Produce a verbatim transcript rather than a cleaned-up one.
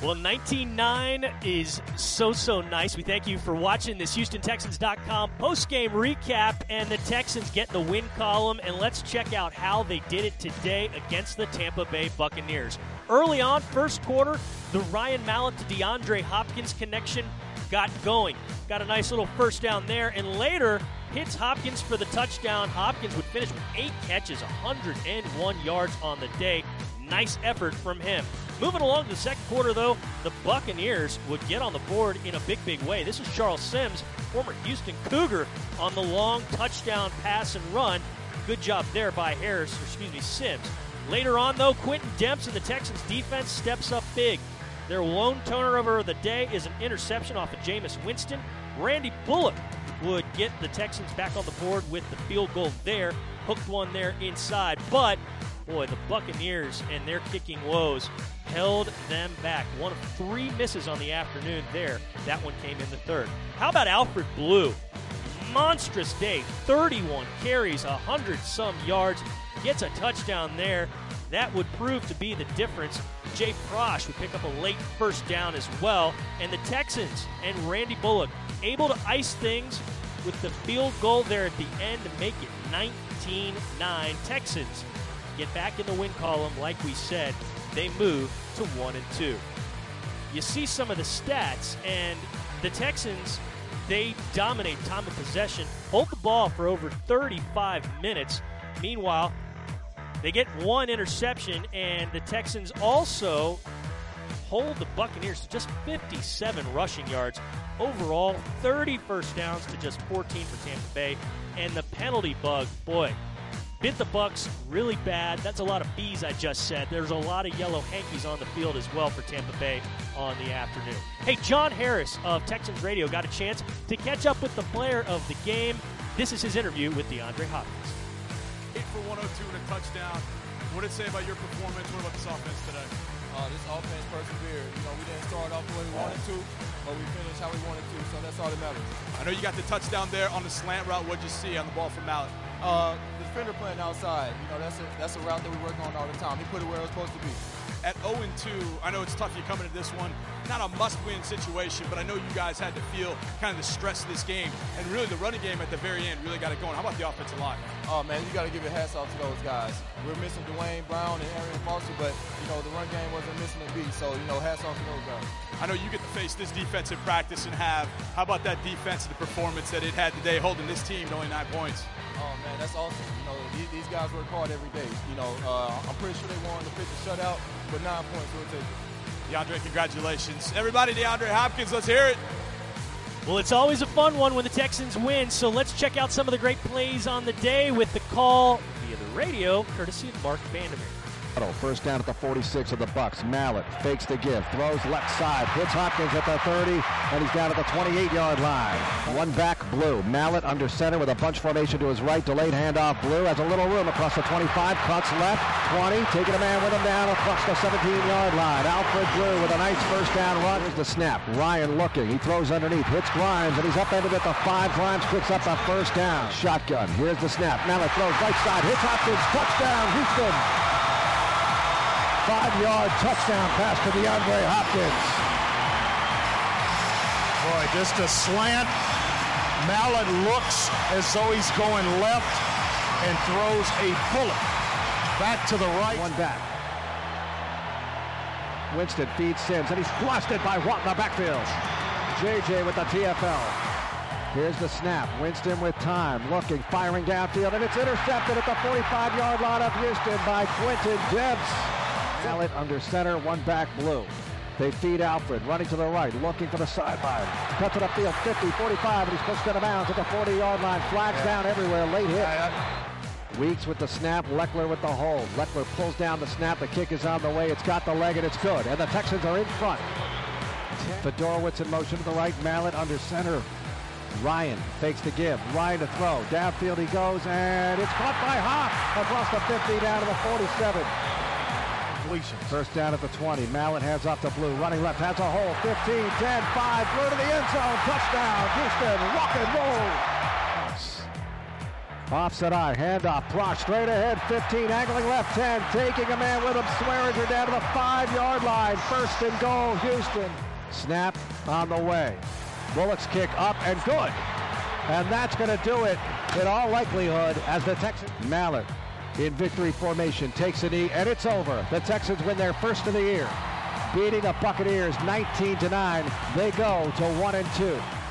Well, nineteen nine is so, so nice. We thank you for watching this Houston Texans dot com post-game recap, and the Texans get the win column, and let's check out how they did it today against the Tampa Bay Buccaneers. Early on, first quarter, the Ryan Mallett to DeAndre Hopkins connection got going. Got a nice little first down there, and later hits Hopkins for the touchdown. Hopkins would finish with eight catches, one hundred one yards on the day. Nice effort from him. Moving along to the second quarter, though, the Buccaneers would get on the board in a big, big way. This is Charles Sims, former Houston Cougar, on the long touchdown pass and run. Good job there by Harris, or excuse me, Sims. Later on, though, Quentin Demps and the Texans defense steps up big. Their lone turnover of the day is an interception off of Jameis Winston. Randy Bullock would get the Texans back on the board with the field goal there. Hooked one there inside, but boy, the Buccaneers and their kicking woes held them back. One of three misses on the afternoon there. That one came in the third. How about Alfred Blue? Monstrous day, thirty-one carries, one hundred some yards, gets a touchdown there. That would prove to be the difference. Jay Prosh would pick up a late first down as well. And the Texans and Randy Bullock able to ice things with the field goal there at the end to make it nineteen nine. Texans get back in the win column. Like we said, they move to one and two. You see some of the stats, and the Texans, they dominate time of possession, hold the ball for over thirty-five minutes. Meanwhile, they get one interception, and the Texans also hold the Buccaneers to just fifty-seven rushing yards. Overall, thirty first downs to just fourteen for Tampa Bay. And the penalty bug, boy, bit the Bucs really bad. That's a lot of B's I just said. There's a lot of yellow hankies on the field as well for Tampa Bay on the afternoon. Hey, John Harris of Texans Radio got a chance to catch up with the player of the game. This is his interview with DeAndre Hopkins. eight for one oh two and a touchdown. What did it say about your performance? What about this offense today? Uh, this offense persevered. You know, we didn't start off the way we wanted to, but we finished how we wanted to, so that's all that matters. I know you got the touchdown there on the slant route. What'd you see on the ball from Mallett? Uh, the defender playing outside, you know, that's a, that's a route that we work on all the time. He put it where it was supposed to be. At oh and two, I know it's tough you coming into this one. Not a must-win situation, but I know you guys had to feel kind of the stress of this game. And really, the running game at the very end really got it going. How about the offensive line? Oh, man, you got to give your hats off to those guys. We're missing Dwayne Brown and Arian Foster, but, you know, the run game wasn't missing a beat. So, you know, hats off to those guys. I know you get to face this defense in practice and have. How about that defense and the performance that it had today, holding this team to only nine points? Oh, man, that's awesome. You know, these, these guys work hard every day. You know, uh, I'm pretty sure they wanted to pitch a shutout, but nine points will take it. DeAndre, congratulations. Everybody, DeAndre Hopkins, let's hear it. Well, it's always a fun one when the Texans win, so let's check out some of the great plays on the day with the call via the radio, courtesy of Mark Vandermeer. First down at the forty-six of the Bucs. Mallett fakes the give, throws left side, hits Hopkins at the thirty, and he's down at the twenty-eight yard line. One back, Blue. Mallett under center with a bunch formation to his right, delayed handoff. Blue has a little room across the twenty-five, cuts left, twenty, taking a man with him down across the seventeen yard line. Alfred Blue with a nice first down run. Here's the snap. Ryan looking. He throws underneath, hits Grimes, and he's upended at the five. Grimes picks up the first down. Shotgun. Here's the snap. Mallett throws right side, hits Hopkins, touchdown, Houston. Five-yard touchdown pass to DeAndre Hopkins. Boy, just a slant. Mallett looks as though he's going left and throws a bullet back to the right. One back. Winston feeds Sims, and he's blasted by Watt in the backfield. J J with the T F L. Here's the snap. Winston with time, looking, firing downfield, and it's intercepted at the forty-five yard line of Houston by Quentin Demps. Mallett under center, one back, Blue. They feed Alfred, running to the right, looking for the sideline. Cuts it upfield, fifty, forty-five, and he's pushed out of bounds at the forty yard line. Flags yeah. down everywhere, late hit. Yeah, yeah. Weeks with the snap, Leckler with the hold. Leckler pulls down the snap, the kick is on the way, it's got the leg, and it's good. And the Texans are in front. Fedorowicz in motion to the right, Mallett under center. Ryan fakes the give, Ryan to throw. Downfield he goes, and it's caught by Hop across the fifty down to the forty-seven. First down at the twenty. Mallett hands off to Blue. Running left, has a hole. fifteen, ten, five. Blue to the end zone. Touchdown. Houston, rock and roll. Offset eye, handoff, block straight ahead, fifteen, angling left ten, taking a man with him, Swearinger down to the five-yard line. First and goal, Houston. Snap on the way. Bullock's kick up and good. And that's going to do it in all likelihood as the Texans. Mallett in victory formation takes a knee, and it's over. The Texans win their first of the year, beating the Buccaneers nineteen to nine. They go to one and two.